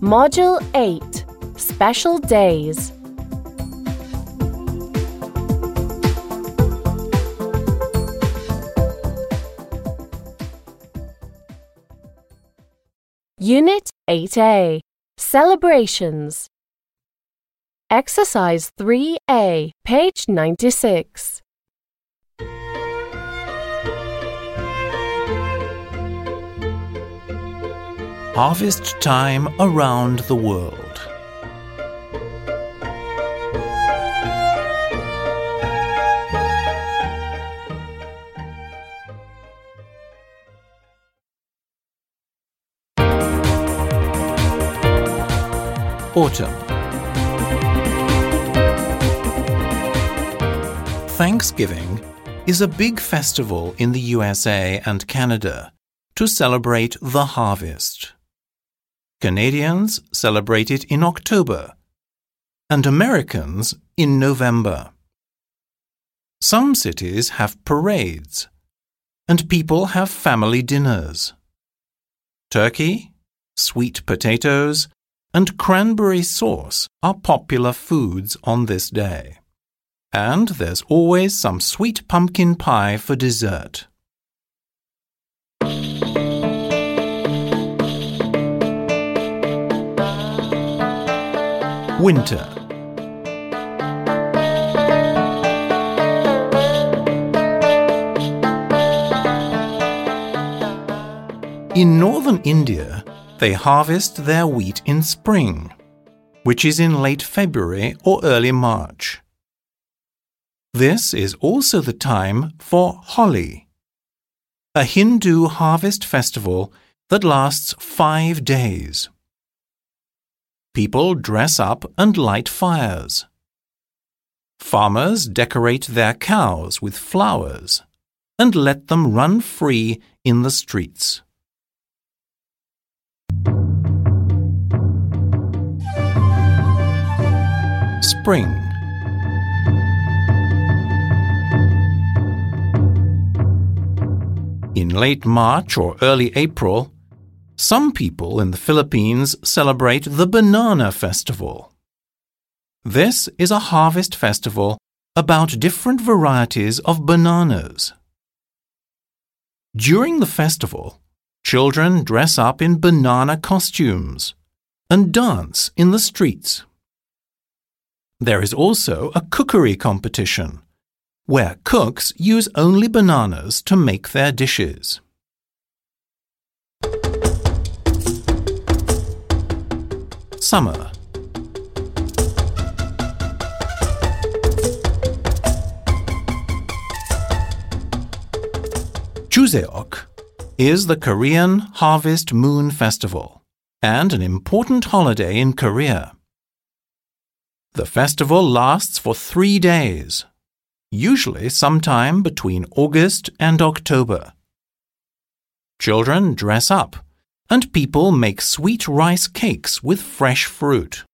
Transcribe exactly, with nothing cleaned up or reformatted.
Module eight. Special Days. Unit eight A. Celebrations. Exercise three A, page ninety-six. Harvest time around the world. Autumn. Thanksgiving is a big festival in the U S A and Canada to celebrate the harvest. Canadians celebrate it in October, and Americans in November. Some cities have parades, and people have family dinners. Turkey, sweet potatoes, and cranberry sauce are popular foods on this day. And there's always some sweet pumpkin pie for dessert. Winter. In northern India, they harvest their wheat in spring, which is in late February or early March. This is also the time for Holi, a Hindu harvest festival that lasts five days. People dress up and light fires. Farmers decorate their cows with flowers and let them run free in the streets. Spring. In late March or early April, some people in the Philippines celebrate the Banana Festival. This is a harvest festival about different varieties of bananas. During the festival, children dress up in banana costumes and dance in the streets. There is also a cookery competition, where cooks use only bananas to make their dishes. Summer. Chuseok is the Korean Harvest Moon Festival and an important holiday in Korea. The festival lasts for three days, usually sometime between August and October. Children dress up, and people make sweet rice cakes with fresh fruit.